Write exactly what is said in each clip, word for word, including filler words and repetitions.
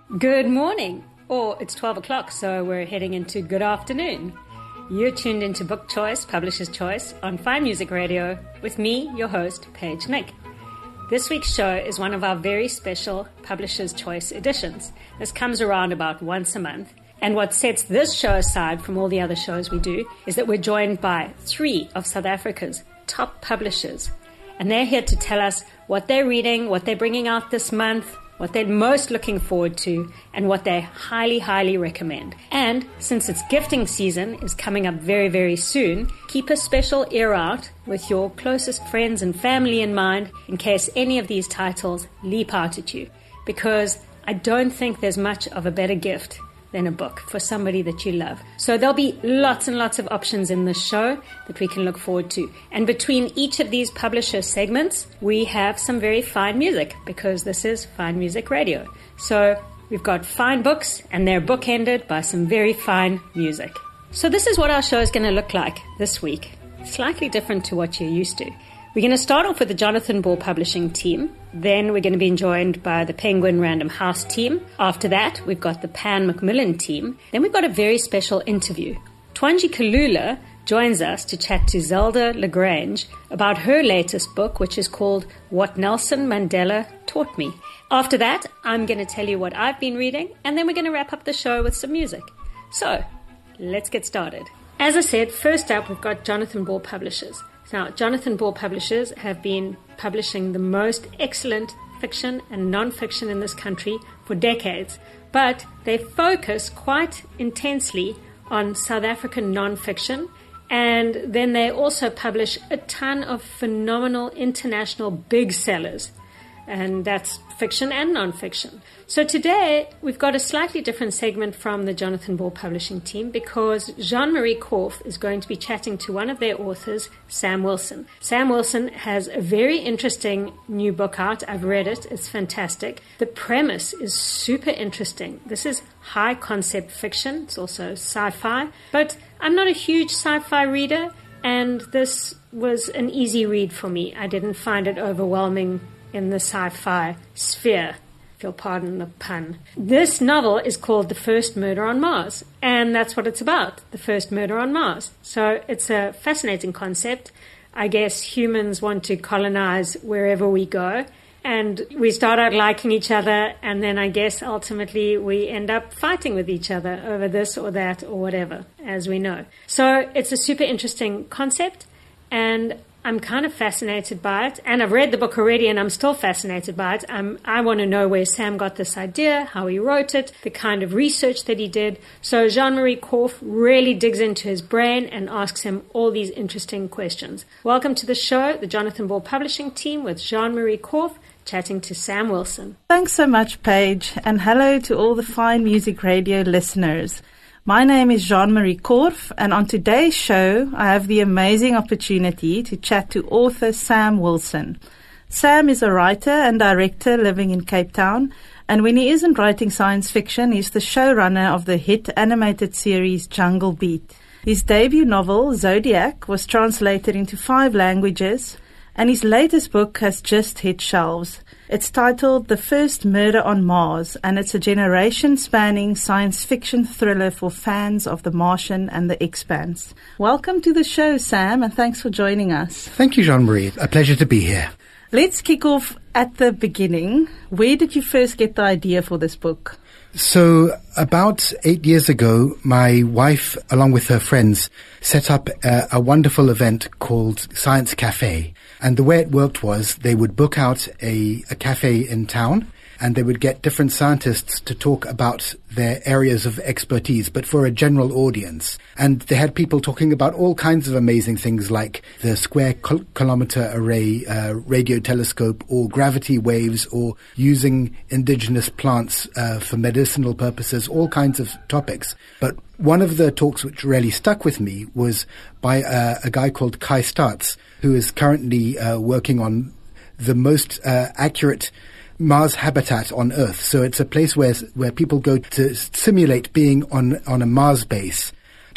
Good morning, or it's twelve o'clock, so we're heading into good afternoon. You're tuned into Book Choice, Publisher's Choice on Fine Music Radio with me, your host, Paige Nick. This week's show is one of our very special Publisher's Choice editions. This comes around about once a month, and what sets this show aside from all the other shows we do is that we're joined by three of South Africa's top publishers, and they're here to tell us what they're reading, what they're bringing out this month, what they're most looking forward to, and what they highly, highly recommend. And since it's gifting season is coming up very, very soon, keep a special ear out with your closest friends and family in mind in case any of these titles leap out at you. Because I don't think there's much of a better gift than a book for somebody that you love. So there'll be lots and lots of options in this show that we can look forward to. And between each of these publisher segments, we have some very fine music because this is Fine Music Radio. So we've got fine books and they're bookended by some very fine music. So this is what our show is going to look like this week. Slightly different to what you're used to. We're going to start off with the Jonathan Ball Publishing team. Then we're going to be joined by the Penguin Random House team. After that, we've got the Pan Macmillan team. Then we've got a very special interview. Twanji Kalula joins us to chat to Zelda Lagrange about her latest book, which is called What Nelson Mandela Taught Me. After that, I'm going to tell you what I've been reading, and then we're going to wrap up the show with some music. So, let's get started. As I said, first up, we've got Jonathan Ball Publishers. Now, Jonathan Ball Publishers have been publishing the most excellent fiction and non-fiction in this country for decades, but they focus quite intensely on South African non-fiction, and then they also publish a ton of phenomenal international big sellers, and that's fiction and non-fiction. So today, we've got a slightly different segment from the Jonathan Ball Publishing team because Jean-Marie Korf is going to be chatting to one of their authors, Sam Wilson. Sam Wilson has a very interesting new book out. I've read it. It's fantastic. The premise is super interesting. This is high concept fiction. It's also sci-fi, but I'm not a huge sci-fi reader, and this was an easy read for me. I didn't find it overwhelming in the sci-fi sphere, if you'll pardon the pun. This novel is called The First Murder on Mars, and that's what it's about, the first murder on Mars. So it's a fascinating concept. I guess humans want to colonize wherever we go, and we start out liking each other, and then I guess ultimately we end up fighting with each other over this or that or whatever, as we know. So it's a super interesting concept, and I'm kind of fascinated by it, and I've read the book already, and I'm still fascinated by it. Um, I want to know where Sam got this idea, how he wrote it, the kind of research that he did. So Jean-Marie Korf really digs into his brain and asks him all these interesting questions. Welcome to the show, the Jonathan Ball Publishing team with Jean-Marie Korf chatting to Sam Wilson. Thanks so much, Paige, and hello to all the Fine Music Radio listeners. My name is Jean-Marie Korf, and on today's show, I have the amazing opportunity to chat to author Sam Wilson. Sam is a writer and director living in Cape Town, and when he isn't writing science fiction, he's the showrunner of the hit animated series Jungle Beat. His debut novel, Zodiac, was translated into five languages, and his latest book has just hit shelves. It's titled The First Murder on Mars, and it's a generation-spanning science fiction thriller for fans of The Martian and The Expanse. Welcome to the show, Sam, and thanks for joining us. Thank you, Jean-Marie. A pleasure to be here. Let's kick off at the beginning. Where did you first get the idea for this book? So about eight years ago, my wife, along with her friends, set up a, a wonderful event called Science Cafe. And the way it worked was they would book out a, a cafe in town, and they would get different scientists to talk about their areas of expertise, but for a general audience. And they had people talking about all kinds of amazing things like the square kil- kilometer array uh, radio telescope, or gravity waves, or using indigenous plants uh, for medicinal purposes, all kinds of topics. But one of the talks which really stuck with me was by uh, a guy called Kai Startz, who is currently uh, working on the most uh, accurate Mars habitat on Earth. So it's a place where where people go to simulate being on on a Mars base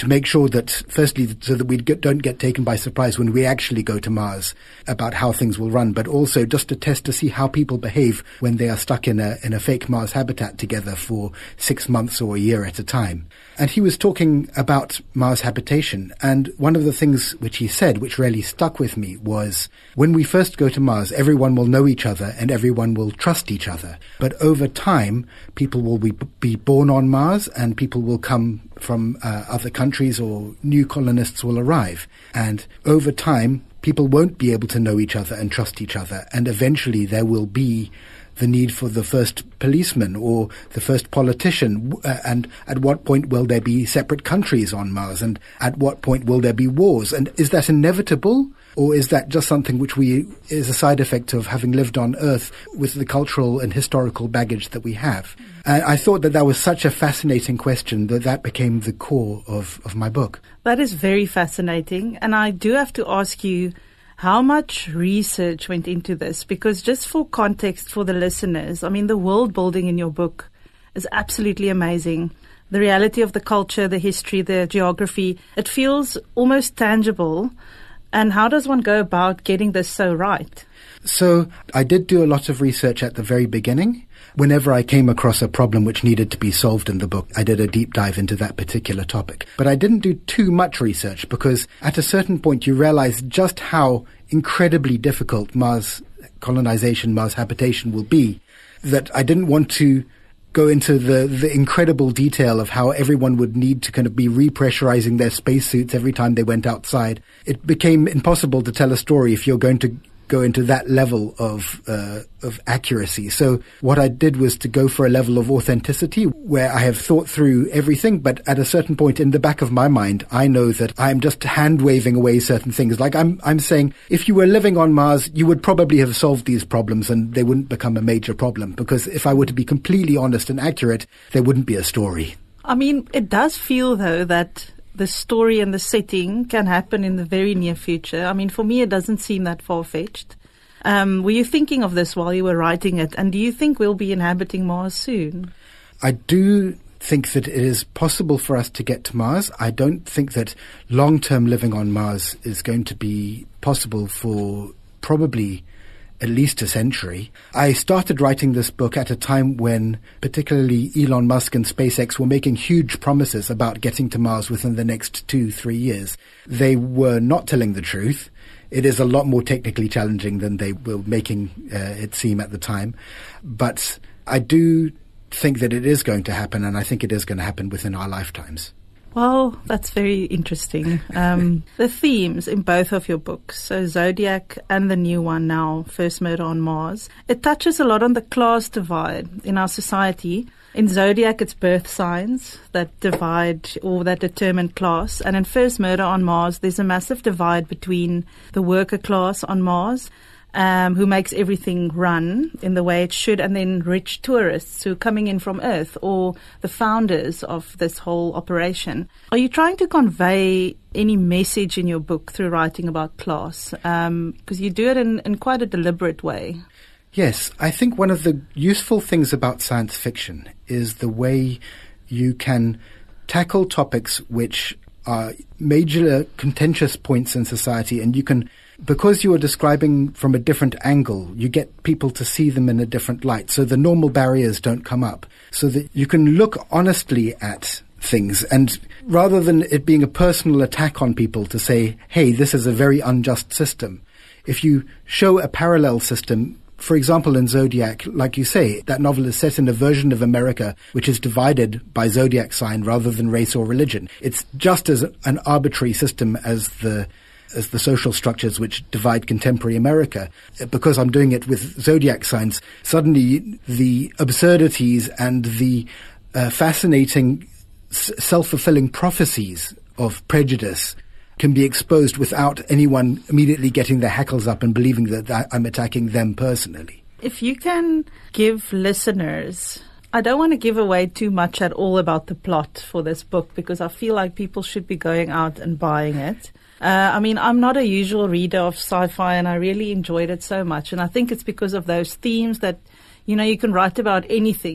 to make sure that, firstly, so that we don't get taken by surprise when we actually go to Mars about how things will run, but also just to test to see how people behave when they are stuck in a in a fake Mars habitat together for six months or a year at a time. And he was talking about Mars habitation, and one of the things which he said, which really stuck with me, was when we first go to Mars, everyone will know each other and everyone will trust each other. But over time, people will be, be born on Mars and people will come from uh, other countries, or new colonists will arrive. And over time, people won't be able to know each other and trust each other. And eventually there will be the need for the first policeman or the first politician, uh, and at what point will there be separate countries on Mars, and at what point will there be wars? And is that inevitable, or is that just something which we is a side effect of having lived on Earth with the cultural and historical baggage that we have? And I thought that that was such a fascinating question that that became the core of, of my book. That is very fascinating, and I do have to ask you, how much research went into this? Because just for context for the listeners, I mean, the world building in your book is absolutely amazing. The reality of the culture, the history, the geography, it feels almost tangible. And how does one go about getting this so right? So I did do a lot of research at the very beginning. Whenever I came across a problem which needed to be solved in the book, I did a deep dive into that particular topic. But I didn't do too much research, because at a certain point you realize just how incredibly difficult Mars colonization, Mars habitation will be, that I didn't want to go into the, the incredible detail of how everyone would need to kind of be repressurizing their spacesuits every time they went outside. It became impossible to tell a story if you're going to go into that level of uh, of accuracy. So what I did was to go for a level of authenticity where I have thought through everything, but at a certain point in the back of my mind, I know that I'm just hand-waving away certain things. Like I'm I'm saying, if you were living on Mars, you would probably have solved these problems and they wouldn't become a major problem, because if I were to be completely honest and accurate, there wouldn't be a story. I mean, it does feel, though, that the story and the setting can happen in the very near future. I mean, for me, it doesn't seem that far-fetched. Um, were you thinking of this while you were writing it? And do you think we'll be inhabiting Mars soon? I do think that it is possible for us to get to Mars. I don't think that long-term living on Mars is going to be possible for probably at least a century. I started writing this book at a time when particularly Elon Musk and SpaceX were making huge promises about getting to Mars within the next two, three years. They were not telling the truth. It is a lot more technically challenging than they were making uh, it seem at the time. But I do think that it is going to happen, and I think it is going to happen within our lifetimes. Well, that's very interesting. Um, the themes in both of your books, so Zodiac and the new one now, First Murder on Mars, it touches a lot on the class divide in our society. In Zodiac, it's birth signs that divide or that determine class. And in First Murder on Mars, there's a massive divide between the worker class on Mars, Um, who makes everything run in the way it should, and then rich tourists who are coming in from Earth, or the founders of this whole operation. Are you trying to convey any message in your book through writing about class? Because um, you do it in, in quite a deliberate way. Yes, I think one of the useful things about science fiction is the way you can tackle topics which are major contentious points in society, and you can, because you are describing from a different angle, you get people to see them in a different light. So the normal barriers don't come up, so that you can look honestly at things. And rather than it being a personal attack on people to say, hey, this is a very unjust system, if you show a parallel system, for example, in Zodiac, like you say, that novel is set in a version of America which is divided by zodiac sign rather than race or religion. It's just as an arbitrary system as the as the social structures which divide contemporary America. Because I'm doing it with zodiac signs, suddenly the absurdities and the uh, fascinating s- self-fulfilling prophecies of prejudice can be exposed without anyone immediately getting their hackles up and believing that, that I'm attacking them personally. If you can give listeners, I don't want to give away too much at all about the plot for this book, because I feel like people should be going out and buying it. Uh, I mean, I'm not a usual reader of sci-fi, and I really enjoyed it so much. And I think it's because of those themes that, you know, you can write about anything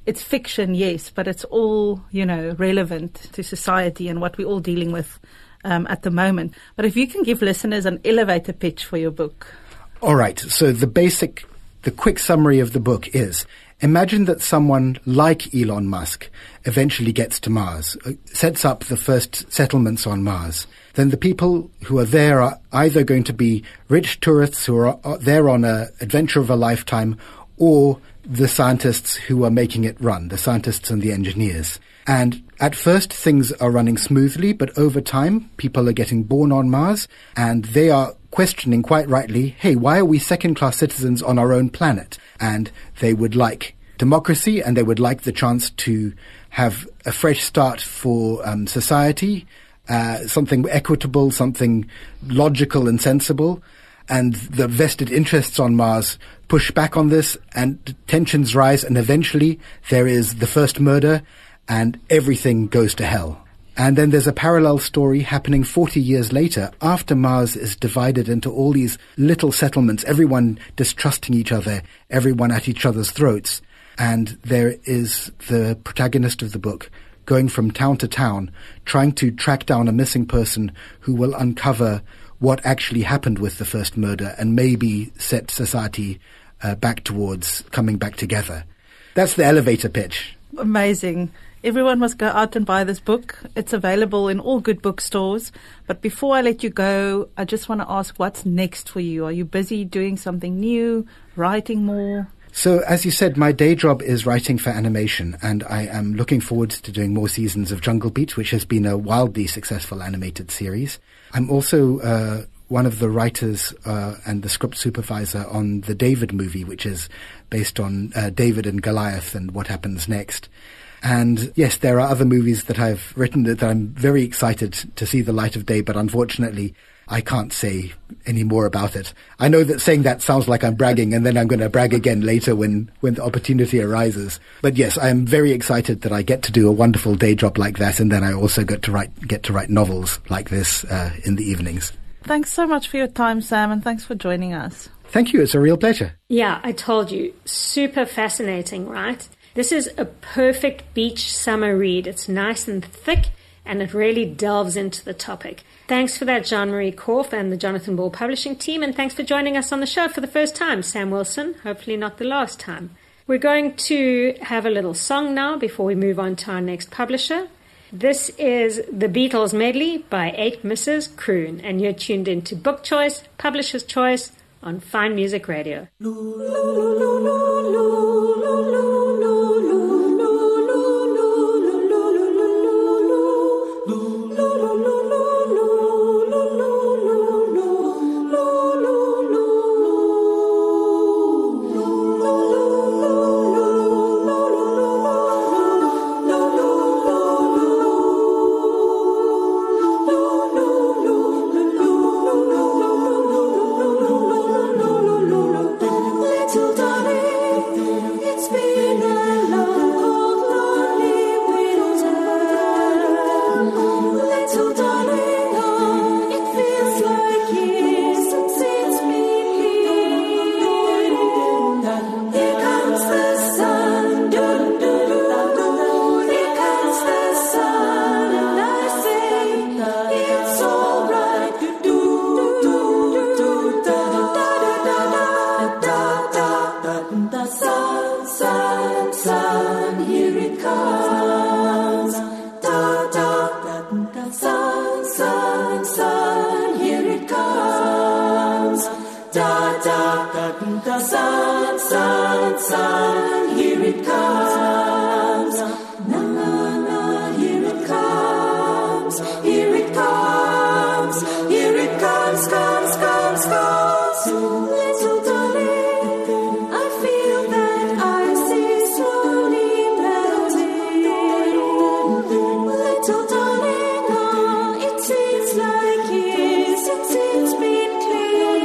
it's fiction, yes, but it's all, you know, relevant to society and what we're all dealing with um, at the moment. But if you can give listeners an elevator pitch for your book. All right. So the basic, the quick summary of the book is, imagine that someone like Elon Musk eventually gets to Mars, uh, sets up the first settlements on Mars. Then the people who are there are either going to be rich tourists who are, are there on an adventure of a lifetime, or the scientists who are making it run, the scientists and the engineers. And at first things are running smoothly, but over time people are getting born on Mars and they are questioning quite rightly, hey, why are we second-class citizens on our own planet? And they would like democracy and they would like the chance to have a fresh start for um, society, uh, something equitable, something logical and sensible. And the vested interests on Mars push back on this and tensions rise, and eventually there is the first murder and everything goes to hell. And then there's a parallel story happening forty years later, after Mars is divided into all these little settlements, everyone distrusting each other, everyone at each other's throats. And there is the protagonist of the book going from town to town, trying to track down a missing person who will uncover what actually happened with the first murder and maybe set society uh, back towards coming back together. That's the elevator pitch. Amazing. Everyone must go out and buy this book. It's available in all good bookstores. But before I let you go, I just want to ask, what's next for you? Are you busy doing something new, writing more? So, as you said, my day job is writing for animation, and I am looking forward to doing more seasons of Jungle Beat, which has been a wildly successful animated series. I'm also uh, one of the writers uh, and the script supervisor on the David movie, which is based on uh, David and Goliath and what happens next. And yes, there are other movies that I've written that I'm very excited to see the light of day, but unfortunately I can't say any more about it. I know that saying that sounds like I'm bragging, and then I'm going to brag again later when, when the opportunity arises. But yes, I am very excited that I get to do a wonderful day job like that, and then I also get to write get to write novels like this uh, in the evenings. Thanks so much for your time, Sam, and thanks for joining us. Thank you. It's a real pleasure. Yeah, I told you. Super fascinating, right? This is a perfect beach summer read. It's nice and thick, and it really delves into the topic. Thanks for that, Jean-Marie Korf and the Jonathan Ball Publishing team, and thanks for joining us on the show for the first time, Sam Wilson, hopefully not the last time. We're going to have a little song now before we move on to our next publisher. This is the Beatles medley by Eight Missus Croon, and you're tuned into Book Choice, Publisher's Choice on Fine Music Radio.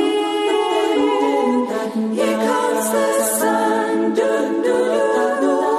Here comes the sun, dun, dun, dun, dun.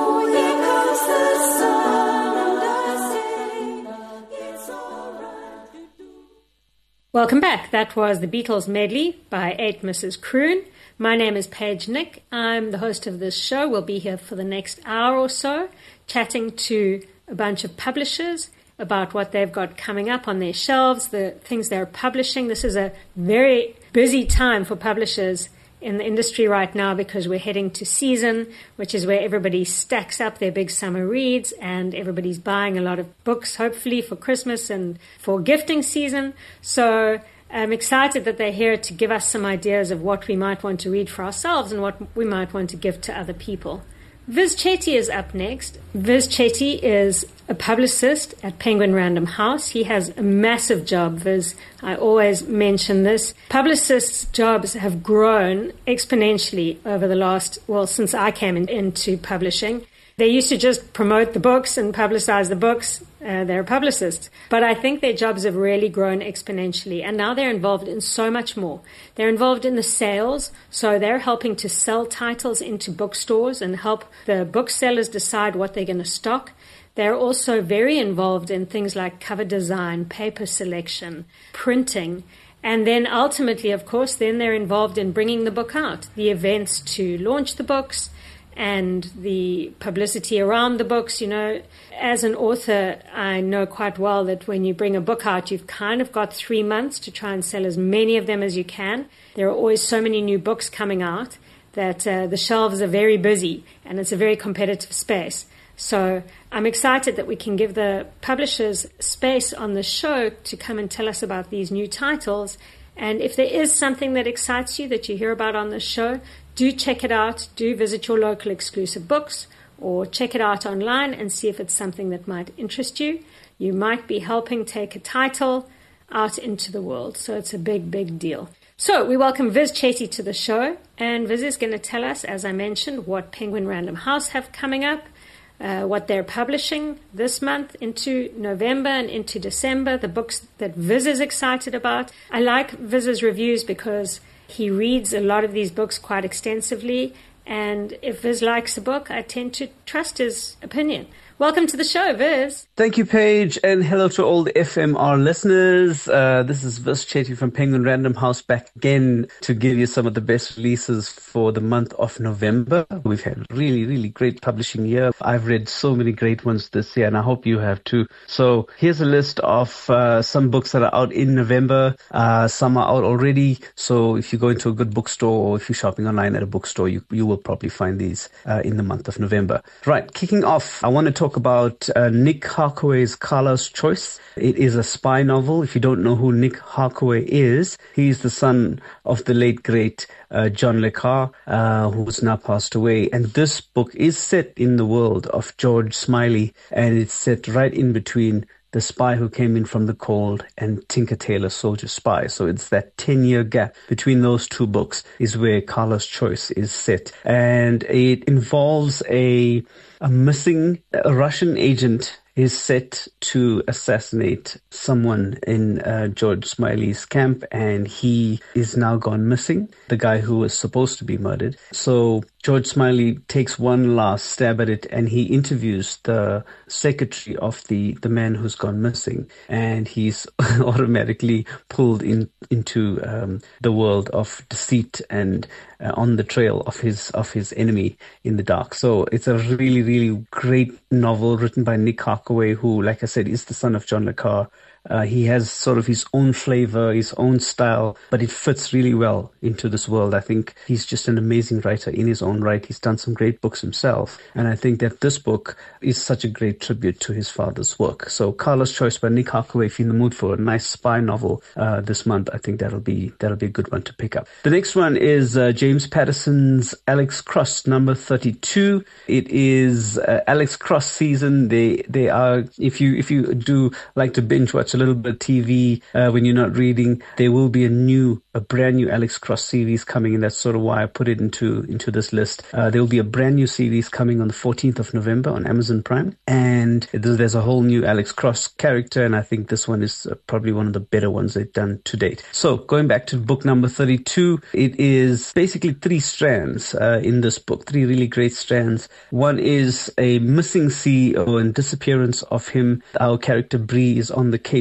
Welcome back. That was the Beatles medley by eight Missus Croon. My name is Paige Nick. I'm the host of this show. We'll be here for the next hour or so, chatting to a bunch of publishers about what they've got coming up on their shelves, the things they're publishing. This is a very busy time for publishers in the industry right now because we're heading to season, which is where everybody stacks up their big summer reads and everybody's buying a lot of books, hopefully for Christmas and for gifting season. So I'm excited that they're here to give us some ideas of what we might want to read for ourselves and what we might want to give to other people. Viz Chetty is up next. Viz Chetty is a publicist at Penguin Random House. He has a massive job, Viz. I always mention this. Publicists' jobs have grown exponentially over the last, well, since I came in, into publishing. They used to just promote the books and publicize the books. Uh, they're publicists. But I think their jobs have really grown exponentially. And now they're involved in so much more. They're involved in the sales. So they're helping to sell titles into bookstores and help the booksellers decide what they're going to stock. They're also very involved in things like cover design, paper selection, printing. And then ultimately, of course, then they're involved in bringing the book out, the events to launch the books, and the publicity around the books. You know, as an author, I know quite well that when you bring a book out, you've kind of got three months to try and sell as many of them as you can. There are always so many new books coming out that uh, the shelves are very busy, and it's a very competitive space. So I'm excited that we can give the publishers space on the show to come and tell us about these new titles. And if there is something that excites you that you hear about on the show, do check it out. Do visit your local exclusive books or check it out online and see if it's something that might interest you. You might be helping take a title out into the world. So it's a big, big deal. So we welcome Viz Chetty to the show. And Viz is going to tell us, as I mentioned, what Penguin Random House have coming up, uh, what they're publishing this month into November and into December, the books that Viz is excited about. I like Viz's reviews because he reads a lot of these books quite extensively, and if Viz likes a book, I tend to trust his opinion. Welcome to the show, Viz. Thank you, Paige, and hello to all the F M R listeners. Uh, this is Viz Chetty from Penguin Random House back again to give you some of the best releases for the month of November. We've had a really, really great publishing year. I've read so many great ones this year, and I hope you have too. So here's a list of uh, some books that are out in November. Uh, some are out already. So if you go into a good bookstore or if you're shopping online at a bookstore, you, you will probably find these uh, in the month of November. Right, kicking off, I want to talk about uh, Nick Harkaway's Carla's Choice. It is a spy novel. If you don't know who Nick Harkaway is, he's the son of the late, great uh, John le Carre, uh, who's now passed away. And this book is set in the world of George Smiley, and it's set right in between The Spy Who Came In From the Cold and Tinker Tailor Soldier Spy. So it's that ten-year gap between those two books is where Carla's Choice is set. And it involves a a missing a Russian agent is set to assassinate someone in uh, George Smiley's camp, and he is now gone missing, the guy who was supposed to be murdered. So George Smiley takes one last stab at it, and he interviews the secretary of the, the man who's gone missing, and he's automatically pulled in into um, the world of deceit and uh, on the trail of his of his enemy in the dark. So it's a really, really great novel written by Nick Harkaway, who, like I said, is the son of John le Carre. Uh, he has sort of his own flavor, his own style, but it fits really well into this world. I think he's just an amazing writer in his own right. He's done some great books himself, and I think that this book is such a great tribute to his father's work. So Carla's Choice by Nick Harkaway, if you're in the mood for a nice spy novel uh, this month, I think that'll be that'll be a good one to pick up. The next one is uh, James Patterson's Alex Cross, number thirty-two. It is uh, Alex Cross season. They they are, if you if you do like to binge watch a little bit of T V uh, when you're not reading, there will be a new, a brand new Alex Cross series coming, and that's sort of why I put it into into this list. Uh, there will be a brand new series coming on the fourteenth of November on Amazon Prime, and there's a whole new Alex Cross character, and I think this one is probably one of the better ones they've done to date. So going back to book number thirty-two, it is basically three strands uh, in this book, three really great strands. One is a missing C E O and disappearance of him. Our character Bree is on the case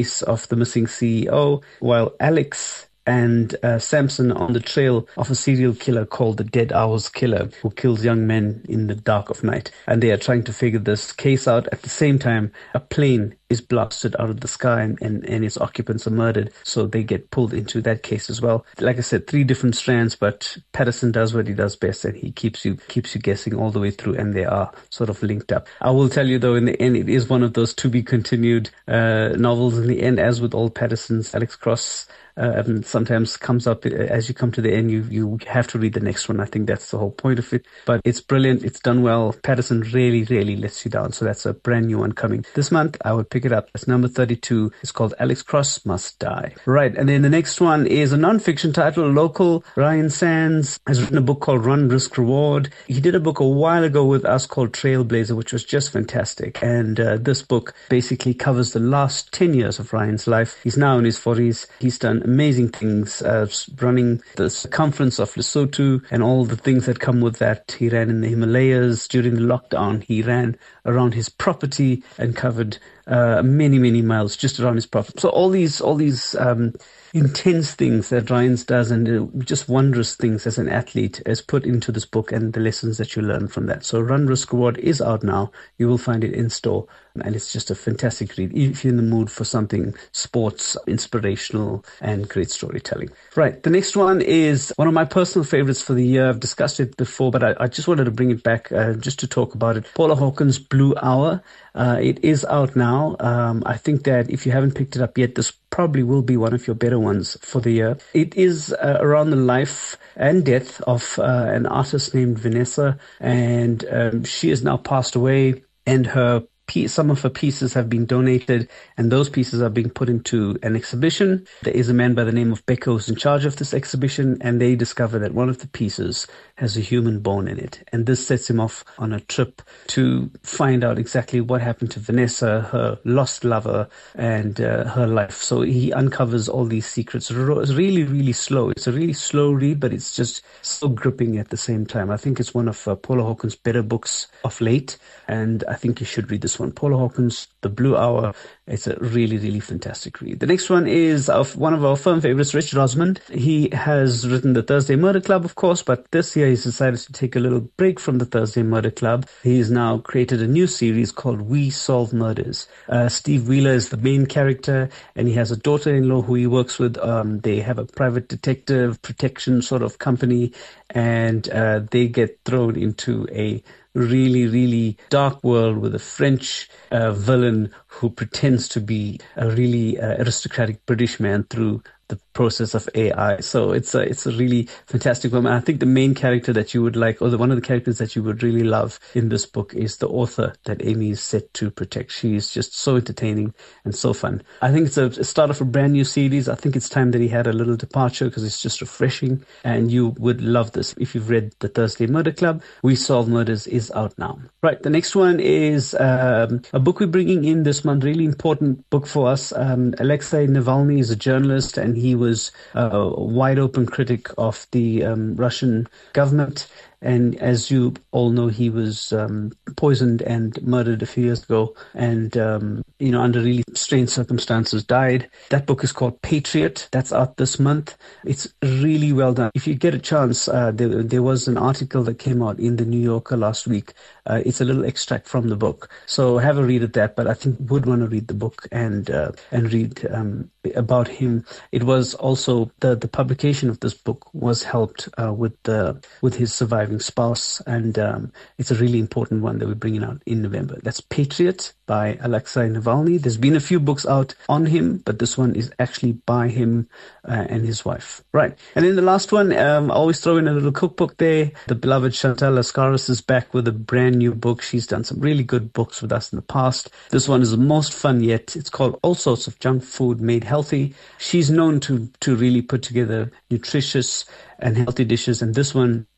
case of the missing C E O, while Alex and uh, Samson on the trail of a serial killer called the Dead Owls Killer, who kills young men in the dark of night. And they are trying to figure this case out. At the same time, a plane is blasted out of the sky and, and, and its occupants are murdered. So they get pulled into that case as well. Like I said, three different strands, but Patterson does what he does best, and he keeps you keeps you guessing all the way through, and they are sort of linked up. I will tell you, though, in the end, it is one of those to-be-continued uh, novels in the end, as with all Patterson's. Alex Cross Uh, and sometimes comes up as you come to the end, you, you have to read the next one. I think that's the whole point of it. But it's brilliant. It's done well. Patterson really, really lets you down. So that's a brand new one coming this month. I would pick it up. That's number thirty-two. It's called Alex Cross Must Die. Right. And then the next one is a non-fiction title, local. Ryan Sands has written a book called Run, Risk, Reward. He did a book a while ago with us called Trailblazer, which was just fantastic. And uh, this book basically covers the last ten years of Ryan's life. He's now in his forties. He's done amazing things, uh, running the circumference of Lesotho and all the things that come with that. He ran in the Himalayas during the lockdown. He ran around his property and covered uh, many, many miles just around his property. So all these, all these um, intense things that Ryan's does, and uh, just wondrous things as an athlete, is put into this book, and the lessons that you learn from that. So Run, Risk, Reward is out now. You will find it in store, and it's just a fantastic read if you're in the mood for something sports, inspirational, and great storytelling. Right, the next one is one of my personal favorites for the year. I've discussed it before, but I, I just wanted to bring it back uh, just to talk about it. Paula Hawkins' Blue Hour. Uh, it is out now. Um, I think that if you haven't picked it up yet, this probably will be one of your better ones for the year. It is uh, around the life and death of uh, an artist named Vanessa, and um, she has now passed away, and her some of her pieces have been donated, and those pieces are being put into an exhibition. There is a man by the name of Becco who's in charge of this exhibition, and they discover that one of the pieces has a human bone in it. And this sets him off on a trip to find out exactly what happened to Vanessa, her lost lover, and uh, her life. So he uncovers all these secrets. It's really, really slow. It's a really slow read, but it's just so gripping at the same time. I think it's one of uh, Paula Hawkins' better books of late, and I think you should read this one. Paula Hawkins, The Blue Hour. It's a really, really fantastic read. The next one is of one of our firm favorites, Rich Rosmond. He has written The Thursday Murder Club, of course, but this year he's decided to take a little break from The Thursday Murder Club. He's now created a new series called We Solve Murders. Uh, Steve Wheeler is the main character, and he has a daughter-in-law who he works with. Um, they have a private detective protection sort of company, and uh, they get thrown into a really, really dark world with a French uh, villain who pretends to be a really uh, aristocratic British man through the process of A I. So it's a, it's a really fantastic one. I think the main character that you would like, or the one of the characters that you would really love in this book, is the author that Amy is set to protect. She is just so entertaining and so fun. I think it's a, a start of a brand new series. I think it's time that he had a little departure, because it's just refreshing, and you would love this. If you've read The Thursday Murder Club, We Solve Murders is out now. Right, the next one is um, a book we're bringing in this month, really important book for us. Um, Alexei Navalny is a journalist, and he was a wide open critic of the um, Russian government. And as you all know, he was um, poisoned and murdered a few years ago, and, um, you know, under really strange circumstances died. That book is called Patriot. That's out this month. It's really well done. If you get a chance, uh, there, there was an article that came out in the New Yorker last week. Uh, it's a little extract from the book. So have a read of that, but I think you would want to read the book and uh, and read um, about him. It was also, the, the publication of this book was helped uh, with the with his surviving spouse, and um, it's a really important one that we're bringing out in November. That's Patriot by Alexei Navalny. There's been a few books out on him, but this one is actually by him uh, and his wife. Right. And then the last one, um, I always throw in a little cookbook there. The beloved Chantal Lascaris is back with a brand new book. She's done some really good books with us in the past. This one is the most fun yet. It's called All Sorts of Junk Food Made Healthy. She's known to, to really put together nutritious and healthy dishes, and this one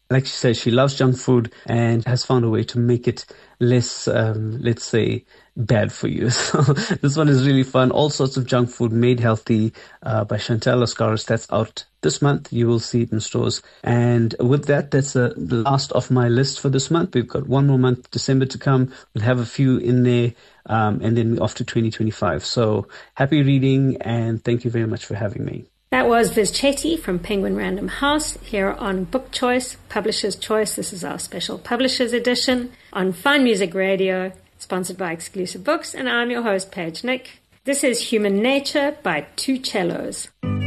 Like she said, she loves junk food and has found a way to make it less, um, let's say, bad for you. So this one is really fun. All sorts of junk food made healthy uh, by Chantal Lascaris. That's out this month. You will see it in stores. And with that, that's uh, the last of my list for this month. We've got one more month, December, to come. We'll have a few in there, um, and then off to twenty twenty-five. So happy reading, and thank you very much for having me. That was Viz Chetty from Penguin Random House here on Book Choice, Publisher's Choice. This is our special Publisher's Edition on Fine Music Radio, sponsored by Exclusive Books, and I'm your host, Paige Nick. This is Human Nature by Two Cellos.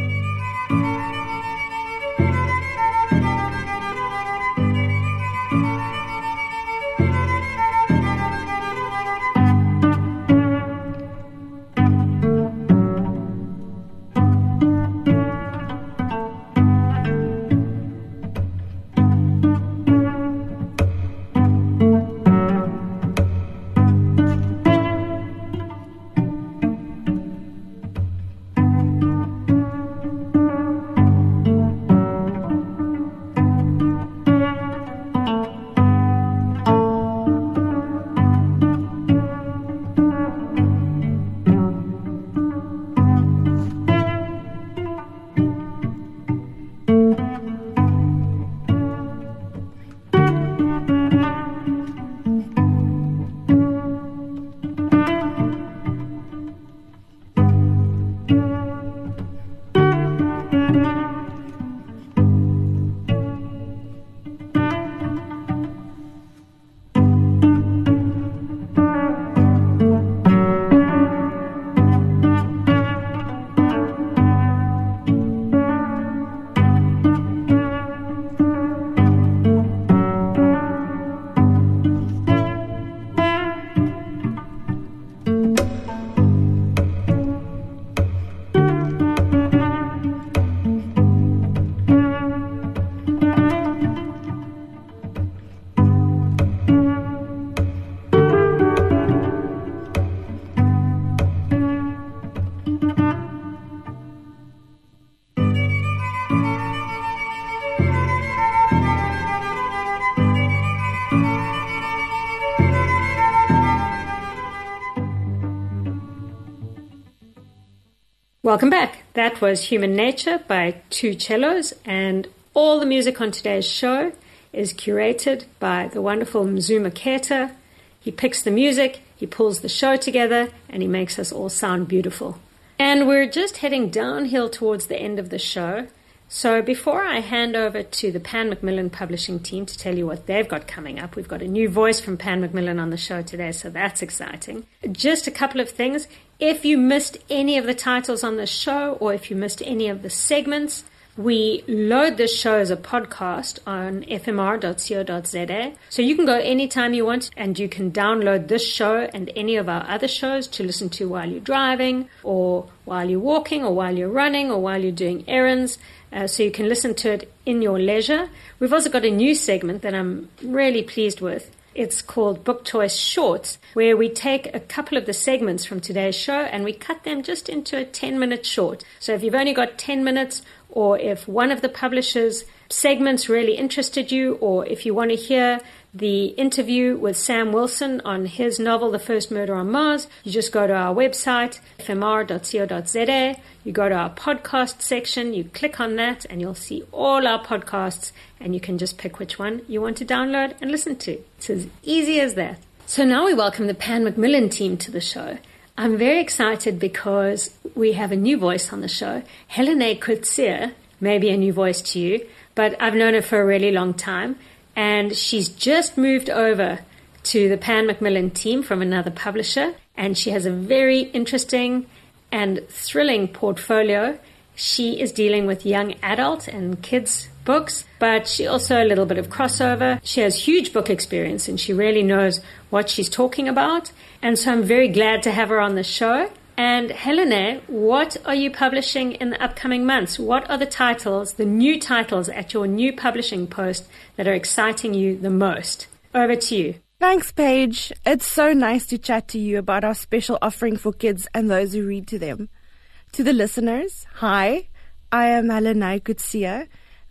Welcome back. That was Human Nature by Two Cellos, and all the music on today's show is curated by the wonderful Mzuma Keta. He picks the music, he pulls the show together, and he makes us all sound beautiful. And we're just heading downhill towards the end of the show. So before I hand over to the Pan Macmillan publishing team to tell you what they've got coming up, we've got a new voice from Pan Macmillan on the show today, so that's exciting. Just a couple of things. If you missed any of the titles on the show, or if you missed any of the segments, we load this show as a podcast on f m r dot co dot z a. So you can go anytime you want, and you can download this show and any of our other shows to listen to while you're driving, or while you're walking, or while you're running, or while you're doing errands. Uh, so you can listen to it in your leisure. We've also got a new segment that I'm really pleased with. It's called Book Choice Shorts, where we take a couple of the segments from today's show and we cut them just into a ten-minute short. So if you've only got ten minutes, or if one of the publishers' segments really interested you, or if you want to hear the interview with Sam Wilson on his novel, The First Murder on Mars, you just go to our website, f m r dot co dot z a. You go to our podcast section, you click on that, and you'll see all our podcasts, and you can just pick which one you want to download and listen to. It's as easy as that. So now we welcome the Pan Macmillan team to the show. I'm very excited because we have a new voice on the show. Helene Coetzee, maybe a new voice to you, but I've known her for a really long time, and she's just moved over to the Pan Macmillan team from another publisher, and she has a very interesting and thrilling portfolio. She is dealing with young adult and kids books, but she also a little bit of crossover. She has huge book experience and she really knows what she's talking about. And so I'm very glad to have her on the show. And Helene, what are you publishing in the upcoming months? What are the titles, the new titles at your new publishing post that are exciting you the most? Over to you. Thanks, Paige. It's so nice to chat to you about our special offering for kids and those who read to them. To the listeners, hi, I am Helene Coetzee,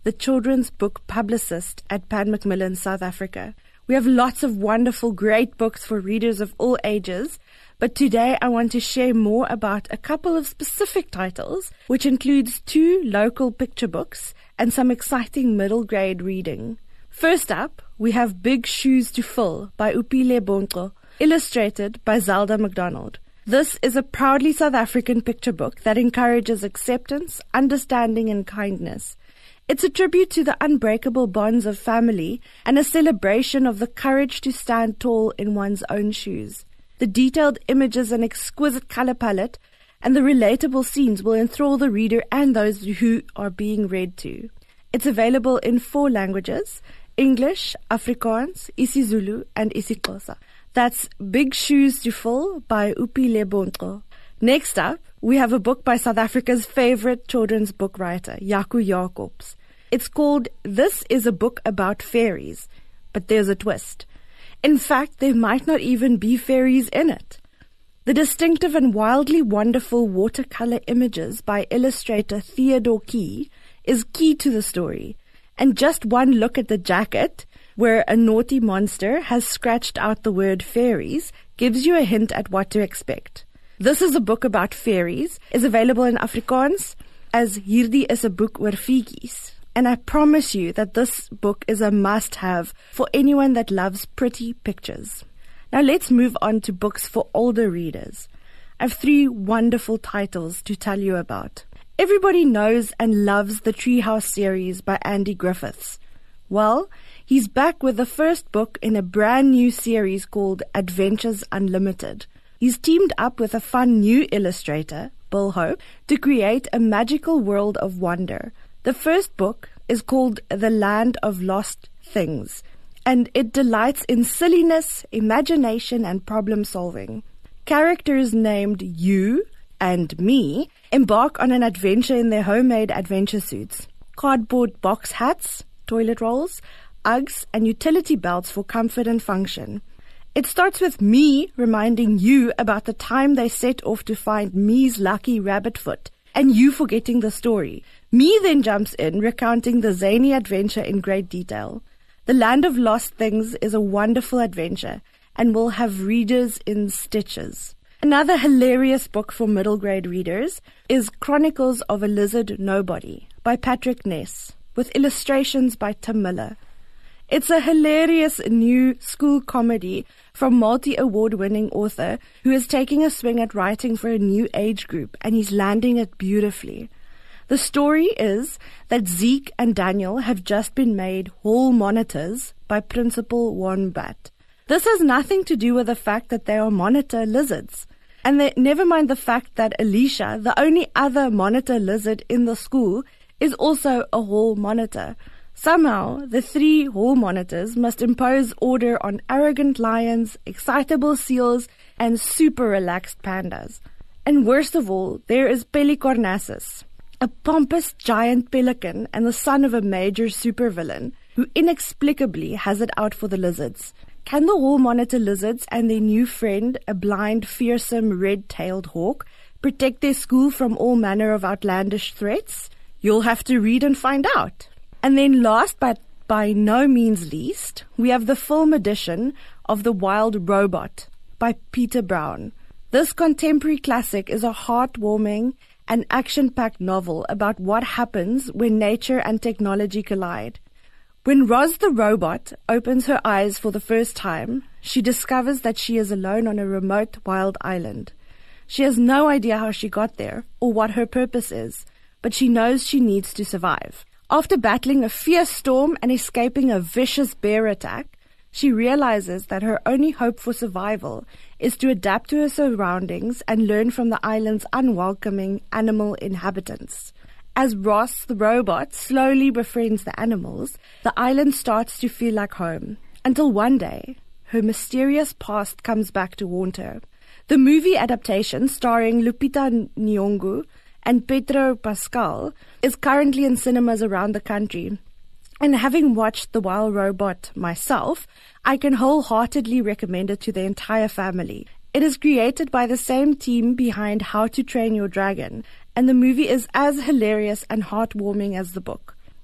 the children's book publicist at Pan Macmillan, South Africa. We have lots of wonderful, great books for readers of all ages, but today I want to share more about a couple of specific titles, which includes two local picture books and some exciting middle grade reading. First up, we have Big Shoes to Fill by Upile Bonto, illustrated by Zelda MacDonald. This is a proudly South African picture book that encourages acceptance, understanding, and kindness. It's a tribute to the unbreakable bonds of family and a celebration of the courage to stand tall in one's own shoes. The detailed images and exquisite color palette and the relatable scenes will enthrall the reader and those who are being read to. It's available in four languages: English, Afrikaans, isiZulu, and isiXhosa. That's Big Shoes to Fill by Upile Bonto. Next up, we have a book by South Africa's favorite children's book writer, Jaco Jacobs. It's called This is a Book About Fairies, but there's a twist. In fact, there might not even be fairies in it. The distinctive and wildly wonderful watercolor images by illustrator Theodore Key is key to the story, and just one look at the jacket, where a naughty monster has scratched out the word fairies, gives you a hint at what to expect. This is a book about fairies, is available in Afrikaans as Hierdie is 'n boek oor fietjies. And I promise you that this book is a must-have for anyone that loves pretty pictures. Now let's move on to books for older readers. I have three wonderful titles to tell you about. Everybody knows and loves the Treehouse series by Andy Griffiths. Well, he's back with the first book in a brand new series called Adventures Unlimited. He's teamed up with a fun new illustrator, Bill Hope, to create a magical world of wonder. The first book is called The Land of Lost Things, and it delights in silliness, imagination, and problem solving. Characters named You and Me embark on an adventure in their homemade adventure suits, cardboard box hats, toilet rolls, Uggs, and utility belts for comfort and function. It starts with Me reminding You about the time they set off to find Me's lucky rabbit foot, and You forgetting the story. Me then jumps in, recounting the zany adventure in great detail. The Land of Lost Things is a wonderful adventure and will have readers in stitches. Another hilarious book for middle grade readers is Chronicles of a Lizard Nobody by Patrick Ness, with illustrations by Tim Miller. It's a hilarious new school comedy from multi-award-winning author who is taking a swing at writing for a new age group, and he's landing it beautifully. The story is that Zeke and Daniel have just been made hall monitors by Principal Wombat. This has nothing to do with the fact that they are monitor lizards. And they, never mind the fact that Alicia, the only other monitor lizard in the school, is also a hall monitor. Somehow, the three hall monitors must impose order on arrogant lions, excitable seals, and super relaxed pandas. And worst of all, there is Pelicornassus, a pompous giant pelican and the son of a major supervillain who inexplicably has it out for the lizards. Can the hall monitor lizards and their new friend, a blind, fearsome, red-tailed hawk, protect their school from all manner of outlandish threats? You'll have to read and find out. And then last but by no means least, we have the film edition of The Wild Robot by Peter Brown. This contemporary classic is a heartwarming and action-packed novel about what happens when nature and technology collide. When Roz the robot opens her eyes for the first time, she discovers that she is alone on a remote wild island. She has no idea how she got there or what her purpose is, but she knows she needs to survive. After battling a fierce storm and escaping a vicious bear attack, she realizes that her only hope for survival is to adapt to her surroundings and learn from the island's unwelcoming animal inhabitants. As Ross, the robot, slowly befriends the animals, the island starts to feel like home, until one day, her mysterious past comes back to haunt her. The movie adaptation, starring Lupita Nyong'o and Pedro Pascal, is currently in cinemas around the country. And having watched The Wild Robot myself, I can wholeheartedly recommend it to the entire family. It is created by the same team behind How to Train Your Dragon, and the movie is as hilarious and heartwarming as the book.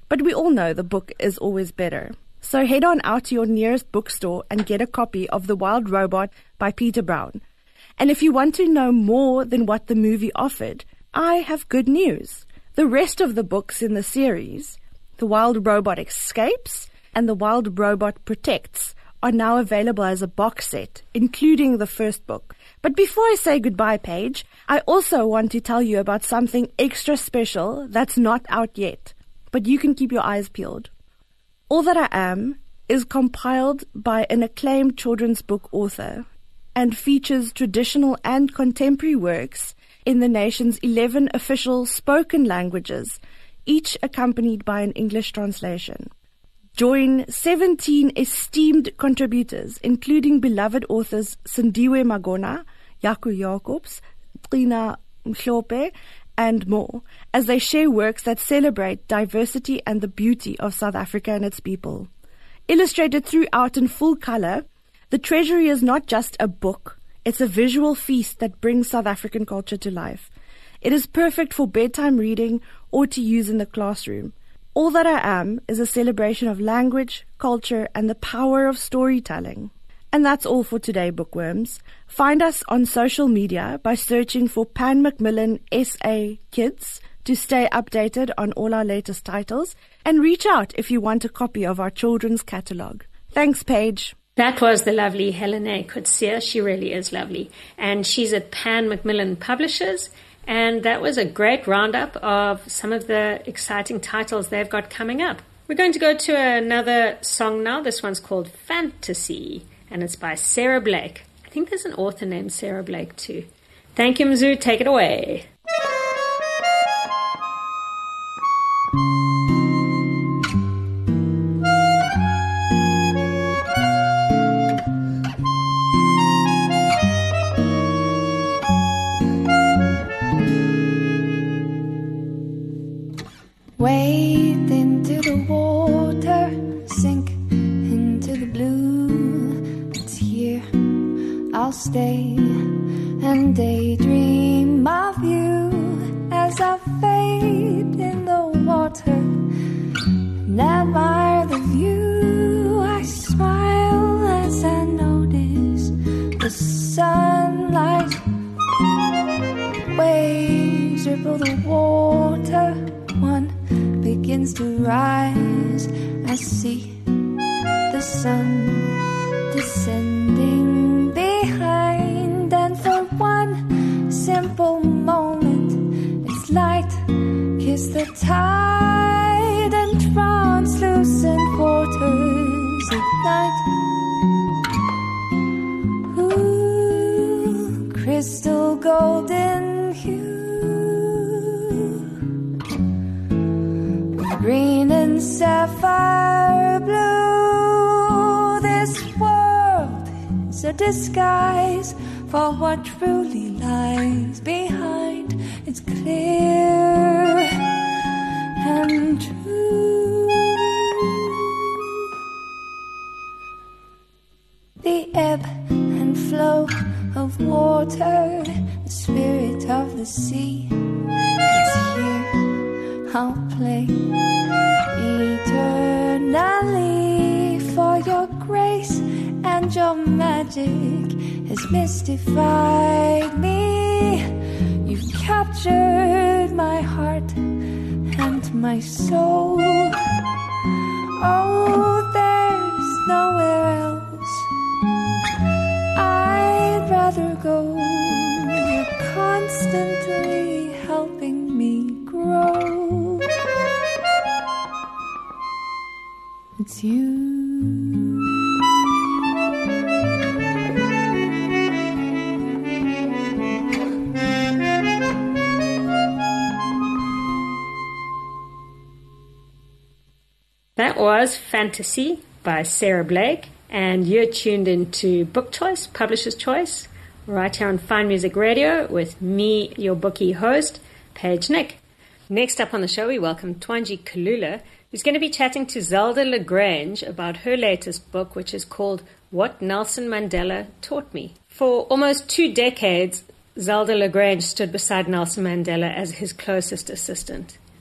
But we all know the book is always better. So head on out to your nearest bookstore and get a copy of The Wild Robot by Peter Brown. And if you want to know more than what the movie offered, I have good news. The rest of the books in the series, The Wild Robot Escapes and The Wild Robot Protects, are now available as a box set, including the first book. But before I say goodbye, Paige, I also want to tell you about something extra special that's not out yet, but you can keep your eyes peeled. All That I Am is compiled by an acclaimed children's book author and features traditional and contemporary works in the nation's eleven official spoken languages, each accompanied by an English translation. Join seventeen esteemed contributors, including beloved authors Sindiwe Magona, Yaku Jacobs, Trina Mhlope, and more, as they share works that celebrate diversity and the beauty of South Africa and its people. Illustrated throughout in full color, The Treasury is not just a book, it's a visual feast that brings South African culture to life. It is perfect for bedtime reading or to use in the classroom. All That I Am is a celebration of language, culture, and the power of storytelling. And that's all for today, bookworms. Find us on social media by searching for Pan Macmillan S A Kids to stay updated on all our latest titles, and reach out if you want a copy of our children's catalogue. Thanks, Paige. That was the lovely Helene Coetzee. She really is lovely. And she's at Pan Macmillan Publishers. And that was a great roundup of some of the exciting titles they've got coming up. We're going to go to another song now. This one's called Fantasy, and it's by Sarah Blake. I think there's an author named Sarah Blake too. Thank you, Mzu. Take it away. Wade into the water, sink into the blue. It's here, I'll stay and daydream of you as I fade in the water and admire the view. I smile as I notice the sunlight. Waves ripple the water, one begins to rise. I see the sun descending behind, and for one simple moment its light kissed the tide, and translucent waters ignite. Ooh, crystal golden hue, green and sapphire blue. This world is a disguise for what truly lies behind. It's clear and true. The ebb and flow of water, the spirit of the sea. It's here, I'll play eternally, for your grace and your magic has mystified me. You've captured my heart and my soul. Oh, there's nowhere else I'd rather go. You're constantly helping me grow. It's you. That was Fantasy by Sarah Blake, and you're tuned into Book Choice, Publisher's Choice, right here on Fine Music Radio with me, your bookie host, Paige Nick. Next up on the show, we welcome Twanji Kalula, who's going to be chatting to Zelda LaGrange about her latest book, which is called What Nelson Mandela Taught Me. For almost two decades, Zelda LaGrange stood beside Nelson Mandela as his closest assistant.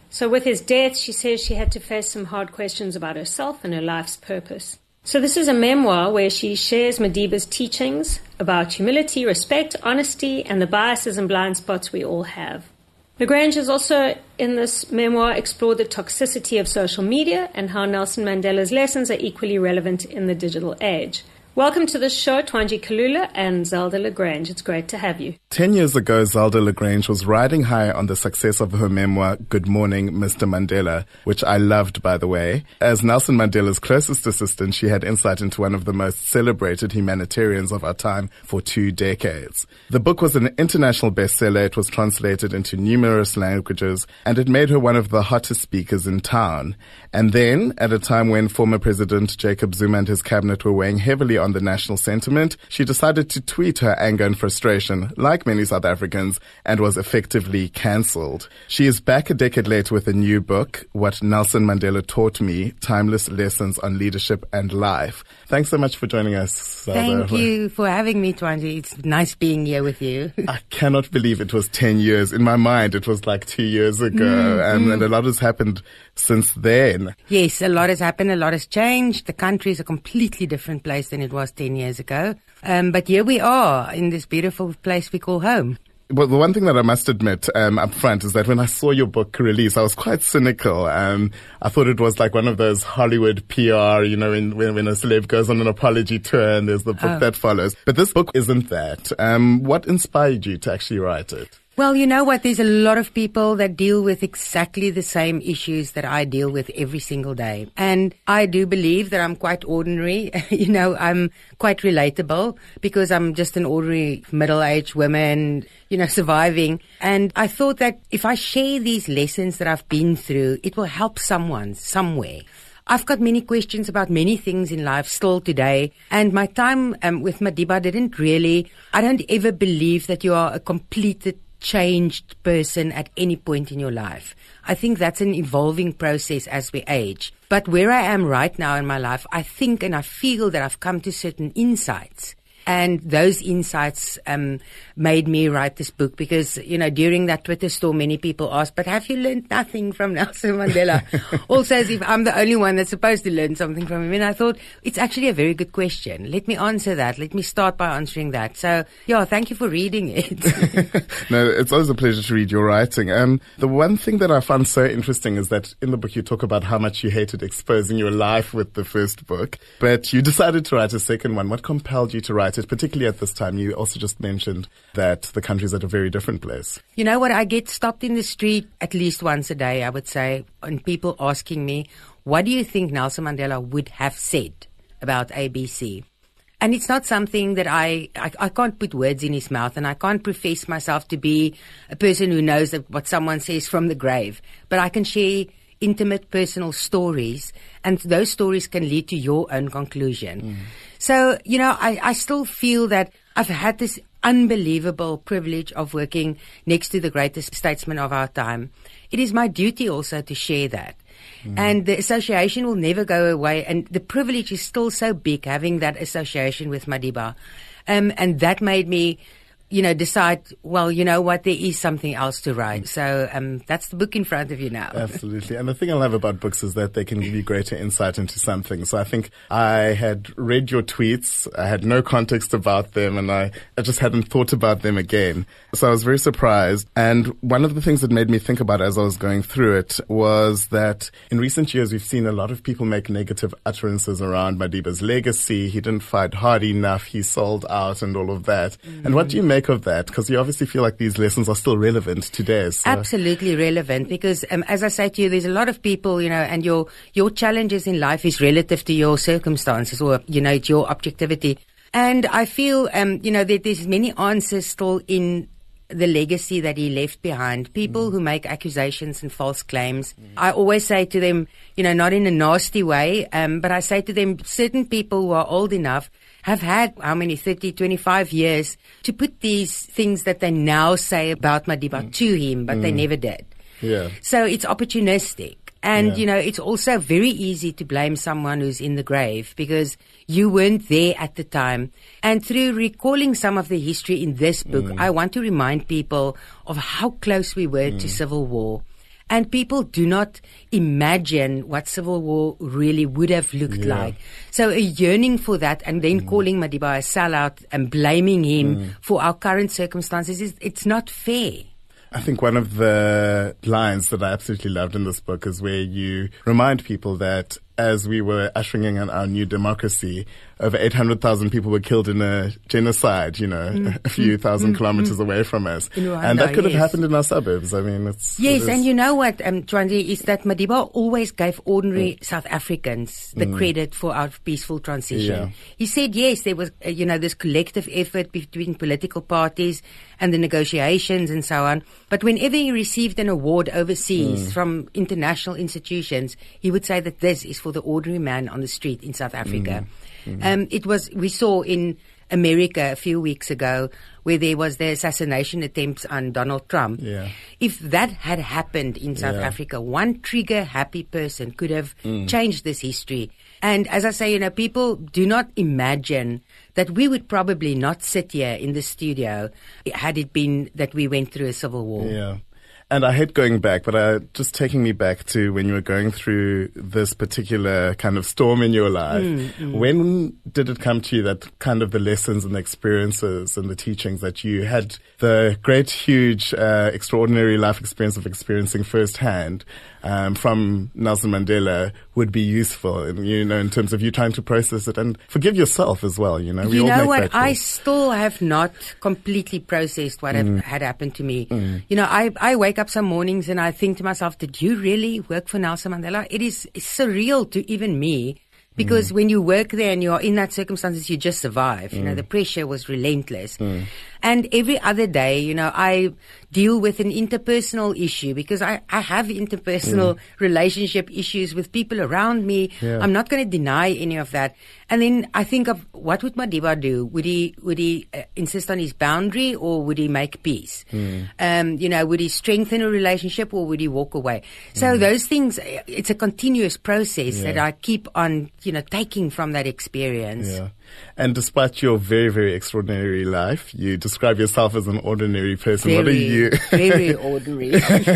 So with his death, she says she had to face some hard questions about herself and her life's purpose. So this is a memoir where she shares Madiba's teachings about humility, respect, honesty, and the biases and blind spots we all have. LaGrange has also, in this memoir, explored the toxicity of social media and how Nelson Mandela's lessons are equally relevant in the digital age. Welcome to the show, Twanji Kalula and Zelda LaGrange. It's great to have you. Ten years ago, Zelda LaGrange was riding high on the success of her memoir, Good Morning, Mister Mandela, which I loved, by the way. As Nelson Mandela's closest assistant, she had insight into one of the most celebrated humanitarians of our time for two decades. The book was an international bestseller. It was translated into numerous languages, and it made her one of the hottest speakers in town. And then, at a time when former President Jacob Zuma and his cabinet were weighing heavily on the national sentiment, she decided to tweet her anger and frustration, like many South Africans, and was effectively cancelled. She is back a decade later with a new book, What Nelson Mandela Taught Me, Timeless Lessons on Leadership and Life. Thanks so much for joining us, Zelda. Thank you for having me, Twanji. It's nice being here with you. I cannot believe it was ten years. In my mind, it was like two years ago, mm, and, mm. and a lot has happened since then. Yes, a lot has happened, a lot has changed. The country is a completely different place than it was ten years ago. Um, but here we are in this beautiful place we call home. Well, the one thing that I must admit um, up front is that when I saw your book release, I was quite cynical. Um, I thought it was like one of those Hollywood P R, you know, when, when, when a celeb goes on an apology tour and there's the book oh. that follows. But this book isn't that. Um, what inspired you to actually write it? Well, you know what? There's a lot of people that deal with exactly the same issues that I deal with every single day. And I do believe that I'm quite ordinary. You know, I'm quite relatable because I'm just an ordinary middle-aged woman, you know, surviving. And I thought that if I share these lessons that I've been through, it will help someone somewhere. I've got many questions about many things in life still today. And my time um, with Madiba didn't really, I don't ever believe that you are a completed changed person at any point in your life. I think that's an evolving process as we age. But where I am right now in my life, I think and I feel that I've come to certain insights. And those insights um, made me write this book because, you know, during that Twitter storm, many people asked, but have you learned nothing from Nelson Mandela? Also as if I'm the only one that's supposed to learn something from him. And I thought, it's actually a very good question. Let me answer that. Let me start by answering that. So, yeah, thank you for reading it. No, it's always a pleasure to read your writing. Um, the one thing that I found so interesting is that in the book you talk about how much you hated exposing your life with the first book, but you decided to write a second one. What compelled you to write it? Particularly at this time, you also just mentioned that the country's at a very different place. You know what? I get stopped in the street at least once a day, I would say, and people asking me, what do you think Nelson Mandela would have said about A B C? And it's not something that I, I, I can't put words in his mouth, and I can't profess myself to be a person who knows that what someone says from the grave. But I can share intimate personal stories, and those stories can lead to your own conclusion. Mm. So, you know, I, I still feel that I've had this unbelievable privilege of working next to the greatest statesman of our time. It is my duty also to share that. Mm. And the association will never go away, and the privilege is still so big having that association with Madiba. Um, and that made me, you know, decide, well, you know what, there is something else to write. So um, that's the book in front of you now. Absolutely. And the thing I love about books is that they can give you greater insight into something. So I think I had read your tweets. I had no context about them, and I, I just hadn't thought about them again. So I was very surprised. And one of the things that made me think about it as I was going through it was that in recent years, we've seen a lot of people make negative utterances around Madiba's legacy. He didn't fight hard enough. He sold out and all of that. Mm. And what do you make of that? Because you obviously feel like these lessons are still relevant today. So. Absolutely relevant, because um, as I say to you, there's a lot of people, you know, and your your challenges in life is relative to your circumstances, or, you know, it's your objectivity. And I feel, um, you know, that there's many answers still in the legacy that he left behind. People mm. who make accusations and false claims. Mm. I always say to them, you know, not in a nasty way, um, but I say to them, certain people who are old enough have had, how many, thirty, twenty-five years to put these things that they now say about Madiba mm. to him, but mm. they never did. Yeah. So it's opportunistic. And, yeah. you know, it's also very easy to blame someone who's in the grave because you weren't there at the time. And through recalling some of the history in this book, mm. I want to remind people of how close we were mm. to civil war. And people do not imagine what civil war really would have looked Yeah. like. So a yearning for that, and then Mm. calling Madiba a sellout and blaming him Mm. for our current circumstances, is it's not fair. I think one of the lines that I absolutely loved in this book is where you remind people that as we were ushering in our new democracy, over eight hundred thousand people were killed in a genocide, you know, Mm. a few Mm. thousand Mm. kilometers Mm. away from us. In Rwanda, And that could have yes. happened in our suburbs. I mean, it's... Yes, it is- and you know what, um, Twandi, is that Madiba always gave ordinary South Africans the Mm. credit for our peaceful transition. Yeah. He said, yes, there was, uh, you know, this collective effort between political parties and the negotiations and so on. But whenever he received an award overseas Mm. from international institutions, he would say that this is for the ordinary man on the street in South Africa. Mm. Um, it was, we saw in America a few weeks ago where there was the assassination attempts on Donald Trump. Yeah. If that had happened in South Yeah. Africa, one trigger happy person could have Mm. changed this history. And as I say, you know, people do not imagine that we would probably not sit here in the studio had it been that we went through a civil war. Yeah. And I hate going back, but uh, just taking me back to when you were going through this particular kind of storm in your life. Mm, mm. When did it come to you that kind of the lessons and the experiences and the teachings that you had the great, huge, uh, extraordinary life experience of experiencing firsthand um, from Nelson Mandela would be useful, in, you know, in terms of you trying to process it and forgive yourself as well, you know? We You all know make what? that I call. still have not completely processed what Mm. have, had happened to me. Mm. You know, I, I wake up some mornings and I think to myself, did you really work for Nelson Mandela? It is it's surreal to even me. Because Mm. when you work there and you're in that circumstances, you just survive. You know, Mm. the pressure was relentless. Mm. And every other day, you know, I deal with an interpersonal issue because I, I have interpersonal Mm. relationship issues with people around me. Yeah. I'm not going to deny any of that. And then I think of what would Madiba do? Would he, would he uh, insist on his boundary or would he make peace? Mm. Um, you know, would he strengthen a relationship or would he walk away? So Mm. those things, uh, it's a continuous process Yeah. that I keep on, you know, taking from that experience. Yeah. And despite your very, very extraordinary life, you describe yourself as an ordinary person. what are Very, you? very ordinary.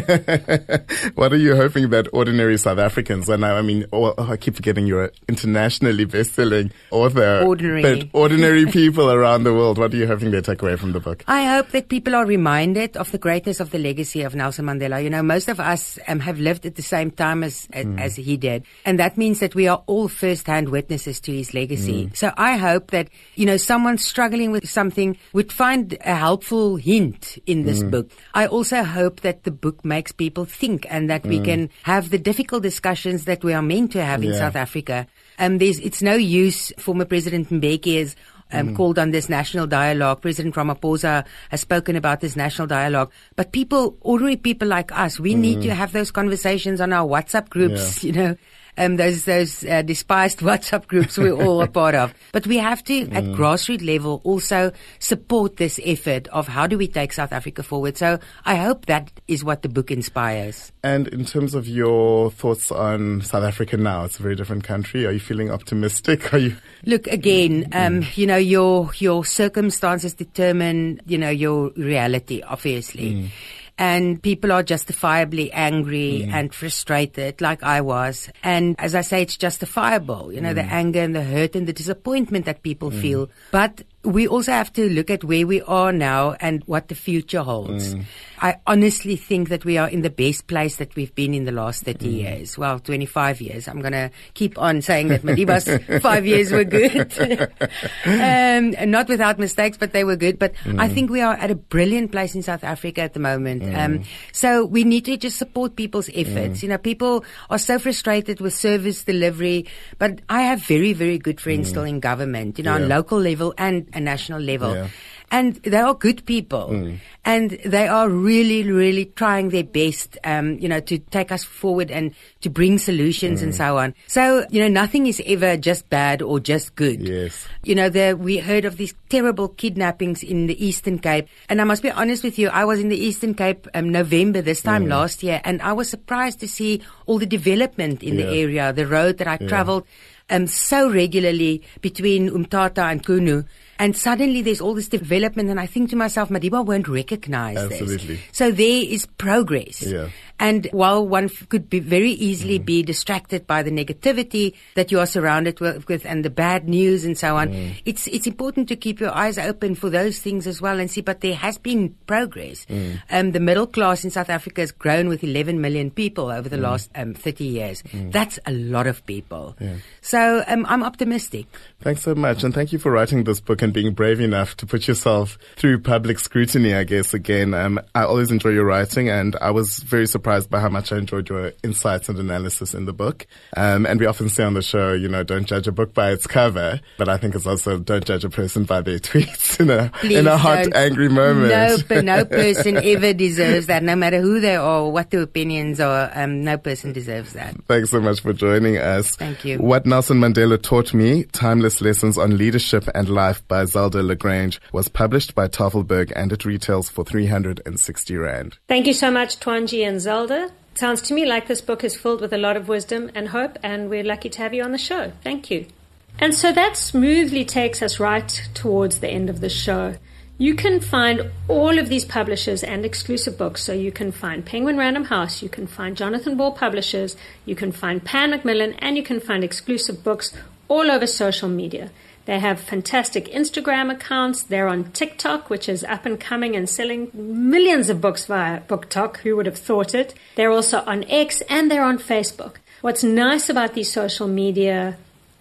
What are you hoping that ordinary South Africans, and I, I mean, oh, oh, I keep forgetting you're an internationally best-selling author. Ordinary. But ordinary people around the world, what are you hoping they take away from the book? I hope that people are reminded of the greatness of the legacy of Nelson Mandela. You know, most of us um, have lived at the same time as as, Mm. as he did. And that means that we are all first-hand witnesses to his legacy. Mm. So I hope that, you know, someone struggling with something would find a helpful hint in this Mm. book. I also hope that the book makes people think and that we Mm. can have the difficult discussions that we are meant to have in Yeah. South Africa. Um, there's, it's no use, former President Mbeki has um, Mm. called on this national dialogue. President Ramaphosa has spoken about this national dialogue. But people, ordinary people like us, we need Mm. to have those conversations on our WhatsApp groups, you know. Um, those those uh, despised WhatsApp groups we're all a part of. But we have to, at Mm. grassroots level, also support this effort of how do we take South Africa forward. So I hope that is what the book inspires. And in terms of your thoughts on South Africa now, it's a very different country. Are you feeling optimistic? Are you? Look, again, um, you know, your your circumstances determine, you know, your reality, obviously. Mm. And people are justifiably angry Mm. and frustrated, like I was. And as I say, it's justifiable, you know, the Mm. anger and the hurt and the disappointment that people Mm. feel. But we also have to look at where we are now and what the future holds. Mm. I honestly think that we are in the best place that we've been in the last thirty Mm. years. Well, twenty-five years. I'm going to keep on saying that Madiba's five years were good. um, not without mistakes, but they were good. But Mm. I think we are at a brilliant place in South Africa at the moment. Mm. Um, so we need to just support people's efforts. Mm. You know, people are so frustrated with service delivery, but I have very, very good friends Mm. still in government, you know, Yeah. on local level and a national level. Yeah. And they are good people. Mm. And they are really, really trying their best, um, you know, to take us forward and to bring solutions Mm. and so on. So, you know, nothing is ever just bad or just good. Yes. You know, the, we heard of these terrible kidnappings in the Eastern Cape. And I must be honest with you, I was in the Eastern Cape um, November this time Mm. last year, and I was surprised to see all the development in Yeah. the area, the road that I Yeah. traveled um, so regularly between Umtata and Kunu. And suddenly there's all this development, and I think to myself, Madiba won't recognize Absolutely. this. So there is progress. Yeah. And while one f- could be very easily Mm. be distracted by the negativity that you are surrounded with, with and the bad news and so on, Mm. it's it's important to keep your eyes open for those things as well and see. But there has been progress. Mm. Um, the middle class in South Africa has grown with eleven million people over the Mm. last um, thirty years. Mm. That's a lot of people. Yeah. So um, I'm optimistic. Thanks so much, and thank you for writing this book and being brave enough to put yourself through public scrutiny, I guess, again. Um, I always enjoy your writing, and I was very surprised by how much I enjoyed your insights and analysis in the book. Um, and we often say on the show, you know, don't judge a book by its cover, but I think it's also don't judge a person by their tweets in a, Please in a hot, don't. angry moment. No, but no person ever deserves that, no matter who they are or what their opinions are. Um, no person deserves that. Thanks so much for joining us. Thank you. What Nelson Mandela Taught Me, Timeless Lessons on Leadership and Life by Zelda Lagrange was published by Tafelberg, and it retails for three hundred sixty rand. Thank you so much, Twanji and Zelda. Sounds to me like this book is filled with a lot of wisdom and hope, and we're lucky to have you on the show. Thank you. And so that smoothly takes us right towards the end of the show. You can find all of these publishers and exclusive books. So you can find Penguin Random House, you can find Jonathan Ball Publishers, you can find Pan Macmillan, and you can find exclusive books all over social media. They have fantastic Instagram accounts. They're on TikTok, which is up and coming and selling millions of books via BookTok. Who would have thought it? They're also on X, and they're on Facebook. What's nice about these social media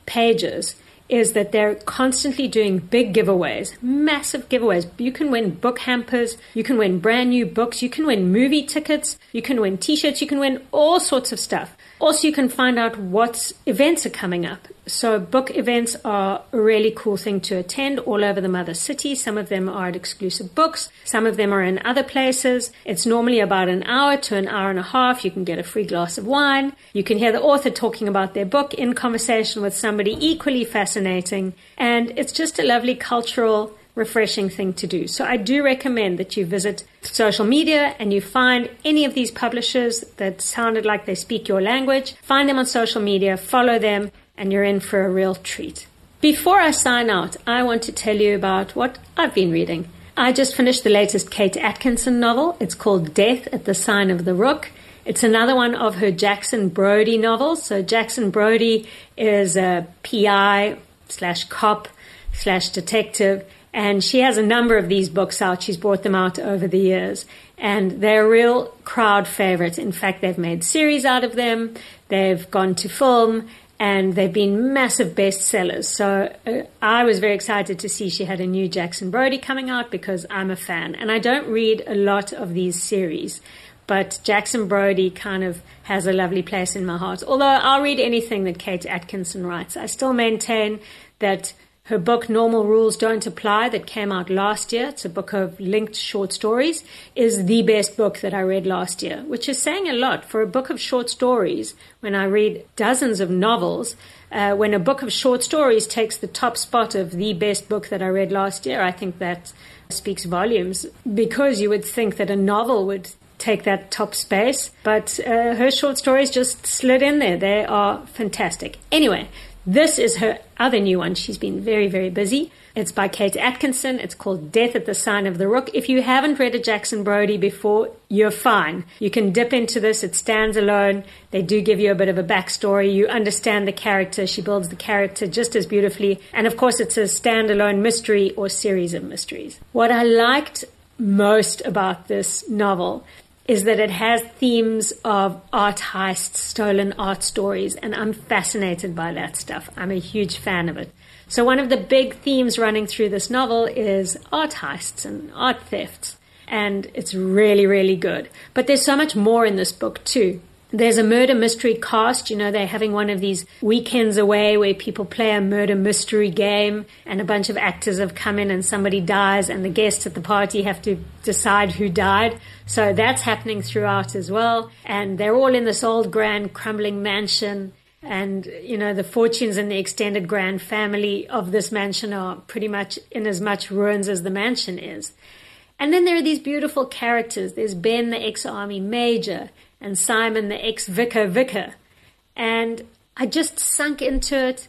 pages is that they're constantly doing big giveaways, massive giveaways. You can win book hampers, you can win brand new books, you can win movie tickets, you can win t-shirts, you can win all sorts of stuff. Also, you can find out what events are coming up. So book events are a really cool thing to attend all over the mother city. Some of them are at exclusive books. Some of them are in other places. It's normally about an hour to an hour and a half. You can get a free glass of wine. You can hear the author talking about their book in conversation with somebody equally fascinating. And it's just a lovely cultural, refreshing thing to do. So I do recommend that you visit social media and you find any of these publishers that sounded like they speak your language. Find them on social media, follow them, and you're in for a real treat. Before I sign out, I want to tell you about what I've been reading. I just finished the latest Kate Atkinson novel. It's called Death at the Sign of the Rook. It's another one of her Jackson Brodie novels. So Jackson Brodie is a P I slash cop slash detective, and she has a number of these books out. She's brought them out over the years, and they're a real crowd favorite. In fact, they've made series out of them. They've gone to film, and they've been massive bestsellers. So uh, I was very excited to see she had a new Jackson Brodie coming out because I'm a fan. And I don't read a lot of these series, but Jackson Brodie kind of has a lovely place in my heart. Although I'll read anything that Kate Atkinson writes. I still maintain that her book, Normal Rules Don't Apply, that came out last year, it's a book of linked short stories, is the best book that I read last year, which is saying a lot. For a book of short stories, when I read dozens of novels, uh, when a book of short stories takes the top spot of the best book that I read last year, I think that speaks volumes, because you would think that a novel would take that top space, but uh, her short stories just slid in there. They are fantastic. Anyway, this is her other new one. She's been very, very busy. It's by Kate Atkinson. It's called Death at the Sign of the Rook. If you haven't read a Jackson Brodie before, you're fine. You can dip into this. It stands alone. They do give you a bit of a backstory. You understand the character. She builds the character just as beautifully. And of course, it's a standalone mystery or series of mysteries. What I liked most about this novel is that it has themes of art heists, stolen art stories, and I'm fascinated by that stuff. I'm a huge fan of it. So one of the big themes running through this novel is art heists and art thefts, and it's really, really good. But there's so much more in this book too. There's a murder mystery cast. You know, they're having one of these weekends away where people play a murder mystery game, and a bunch of actors have come in and somebody dies, and the guests at the party have to decide who died. So that's happening throughout as well. And they're all in this old grand crumbling mansion. And, you know, the fortunes in the extended grand family of this mansion are pretty much in as much ruins as the mansion is. And then there are these beautiful characters. There's Ben, the ex-army major, and Simon, the ex-vicar vicar. And I just sunk into it.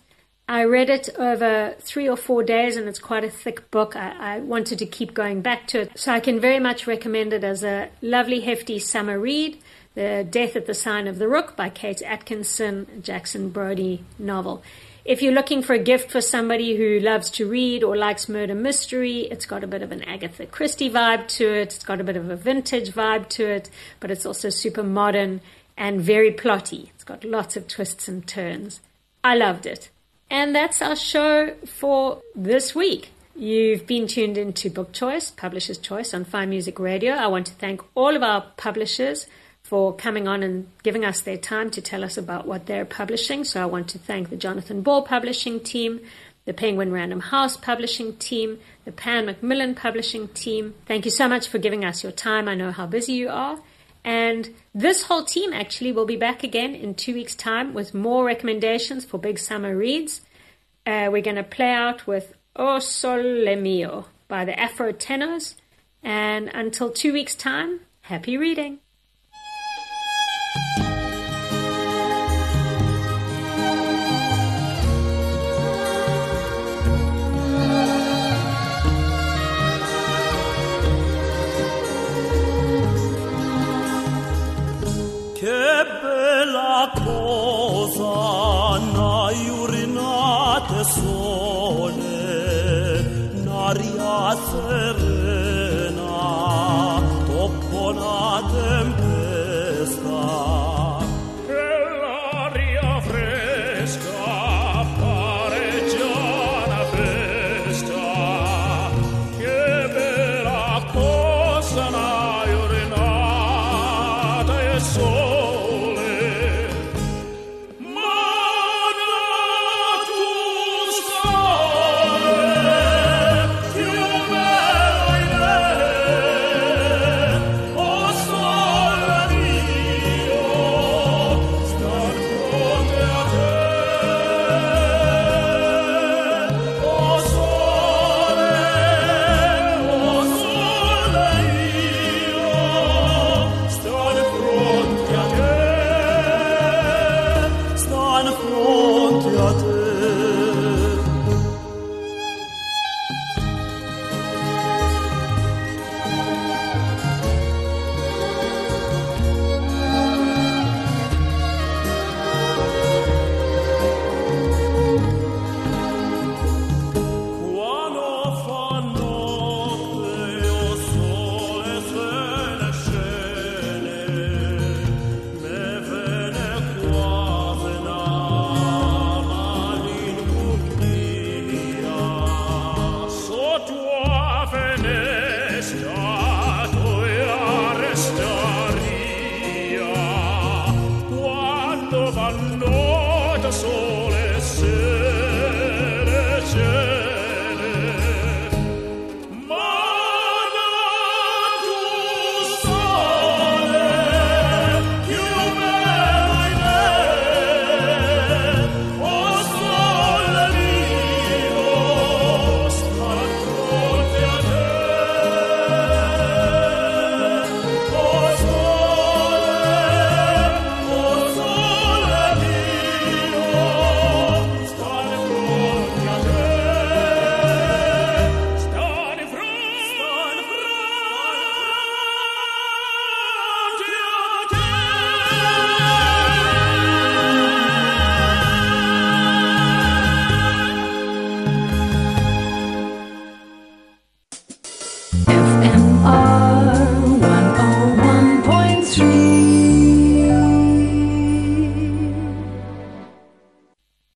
I read it over three or four days, and it's quite a thick book. I, I wanted to keep going back to it. So I can very much recommend it as a lovely, hefty summer read. The Death at the Sign of the Rook by Kate Atkinson, Jackson Brodie novel. If you're looking for a gift for somebody who loves to read or likes murder mystery, it's got a bit of an Agatha Christie vibe to it. It's got a bit of a vintage vibe to it, but it's also super modern and very plotty. It's got lots of twists and turns. I loved it. And that's our show for this week. You've been tuned into Book Choice, Publisher's Choice on Fine Music Radio. I want to thank all of our publishers for coming on and giving us their time to tell us about what they're publishing. So I want to thank the Jonathan Ball publishing team, the Penguin Random House publishing team, the Pan Macmillan publishing team. Thank you so much for giving us your time. I know how busy you are. And this whole team actually will be back again in two weeks' time with more recommendations for big summer reads. Uh, we're going to play out with O Sole Mio by the Afro Tenors. And until two weeks' time, happy reading. Che bella cosa, una urinate su